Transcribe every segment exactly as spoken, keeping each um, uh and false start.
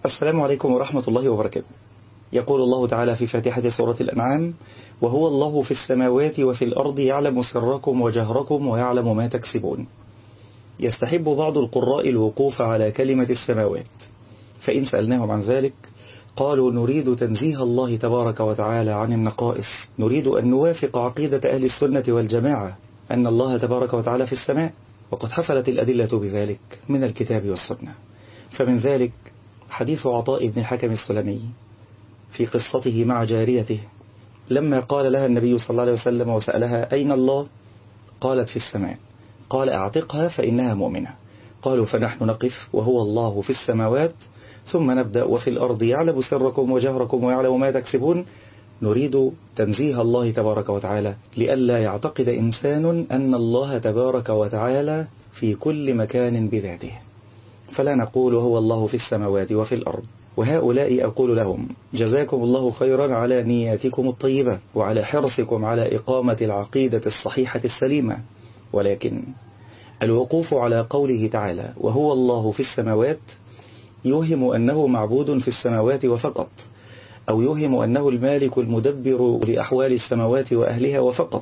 السلام عليكم ورحمة الله وبركاته. يقول الله تعالى في فاتحة سورة الأنعام: وهو الله في السماوات وفي الأرض يعلم سركم وجهركم ويعلم ما تكسبون. يستحب بعض القراء الوقوف على كلمة السماوات، فإن سألناهم عن ذلك قالوا نريد تنزيه الله تبارك وتعالى عن النقائص، نريد أن نوافق عقيدة أهل السنة والجماعة أن الله تبارك وتعالى في السماء، وقد حفلت الأدلة بذلك من الكتاب والسنة. فمن ذلك حديث عطاء بن الحكم السلمي في قصته مع جاريته لما قال لها النبي صلى الله عليه وسلم وسألها: أين الله؟ قالت: في السماء. قال: أعتقها فإنها مؤمنة. قالوا: فنحن نقف وهو الله في السماوات ثم نبدأ وفي الأرض يعلم سركم وجهركم ويعلم ما تكسبون. نريد تنزيه الله تبارك وتعالى لئلا يعتقد إنسان أن الله تبارك وتعالى في كل مكان بذاته، فلا نقول هو الله في السماوات وفي الأرض. وهؤلاء أقول لهم: جزاكم الله خيرا على نياتكم الطيبة وعلى حرصكم على إقامة العقيدة الصحيحة السليمة، ولكن الوقوف على قوله تعالى وهو الله في السماوات يوهم أنه معبود في السماوات وفقط، أو يوهم أنه المالك المدبر لأحوال السماوات وأهلها وفقط.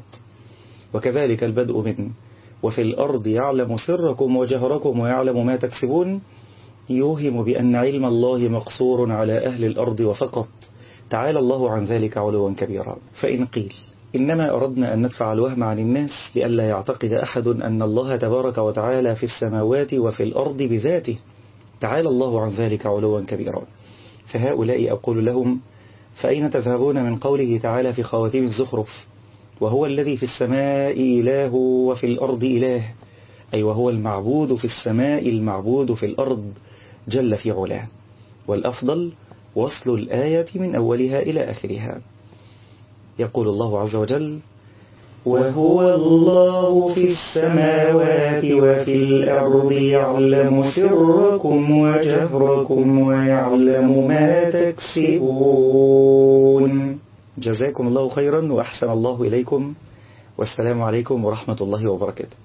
وكذلك البدء من وفي الأرض يعلم سركم وجهركم ويعلم ما تكسبون يوهم بأن علم الله مقصور على أهل الأرض وفقط، تعالى الله عن ذلك علوا كبيرا. فإن قيل إنما أردنا أن ندفع الوهم عن الناس لئلا يعتقد أحد أن الله تبارك وتعالى في السماوات وفي الأرض بذاته، تعالى الله عن ذلك علوا كبيرا، فهؤلاء أقول لهم: فأين تذهبون من قوله تعالى في خواتيم الزخرف: وهو الذي في السماء إله وفي الأرض إله، أي وهو المعبود في السماء المعبود في الأرض جل في علاه. والأفضل وصل الآية من أولها إلى آخرها. يقول الله عز وجل: وهو الله في السماوات وفي الأرض يعلم سركم وجهركم ويعلم ما تكسبون. جزاكم الله خيرا وأحسن الله إليكم، والسلام عليكم ورحمة الله وبركاته.